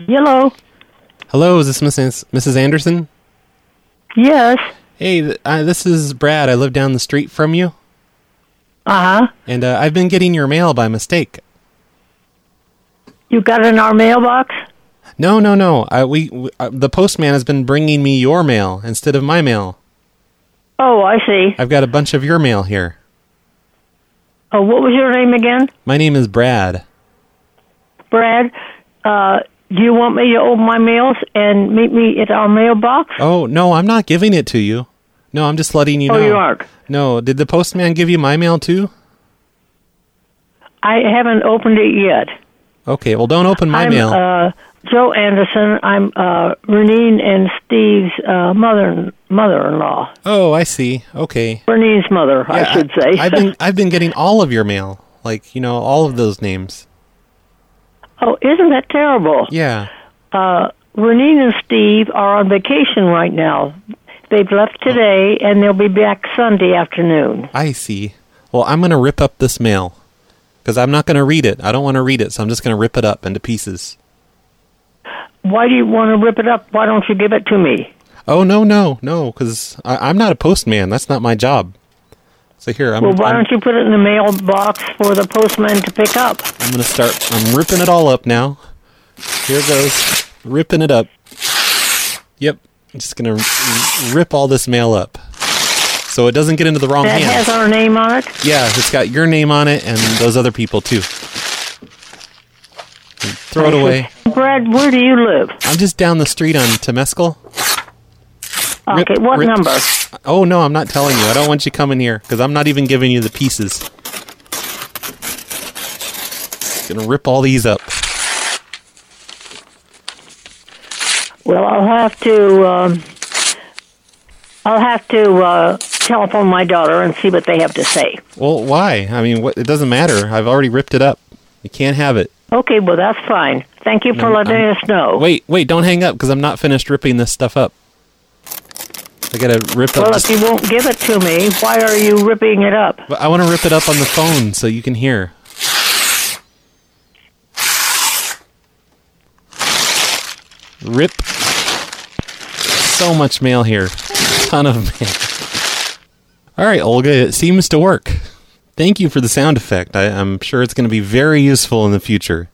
Hello. Hello, is this Mrs. Anderson? Yes. Hey, this is Brad. I live down the street from you. Uh-huh. And I've been getting your mail by mistake. You got it in our mailbox? No. The postman has been bringing me your mail instead of my mail. Oh, I see. I've got a bunch of your mail here. Oh, what was your name again? My name is Brad. Brad, do you want me to open my mails and meet me at our mailbox? Oh, no, I'm not giving it to you. No, I'm just letting you know. Oh, you aren't? No, did the postman give you my mail too? I haven't opened it yet. Okay, well, don't open my mail. I'm Joe Anderson. I'm Renine and Steve's mother-in-law. Oh, I see. Okay. Renine's mother, yeah, I should say. I've been getting all of your mail, like, all of those names. Oh, isn't that terrible? Yeah. Renine and Steve are on vacation right now. They've left today, and they'll be back Sunday afternoon. I see. Well, I'm going to rip up this mail, because I'm not going to read it. I don't want to read it, so I'm just going to rip it up into pieces. Why do you want to rip it up? Why don't you give it to me? Oh, no, because I'm not a postman. That's not my job. So here, why don't you put it in the mailbox for the postman to pick up? I'm ripping it all up now. Here it goes. Ripping it up. Yep. I'm just going to rip all this mail up so it doesn't get into the wrong hands. That has our name on it? Yeah, it's got your name on it and those other people too. And throw it away. Brad, where do you live? I'm just down the street on Temescal. Okay, what number? Oh, no, I'm not telling you. I don't want you coming here because I'm not even giving you the pieces. Going to rip all these up. Well, I'll have to telephone my daughter and see what they have to say. Well, why? I mean, it doesn't matter. I've already ripped it up. You can't have it. Okay, well, that's fine. Thank you for letting us know. Wait, don't hang up because I'm not finished ripping this stuff up. I got to rip up. Well, if you won't give it to me, why are you ripping it up? But I want to rip it up on the phone so you can hear. Rip. So much mail here. Ton of mail. All right, Olga, it seems to work. Thank you for the sound effect. I'm sure it's going to be very useful in the future.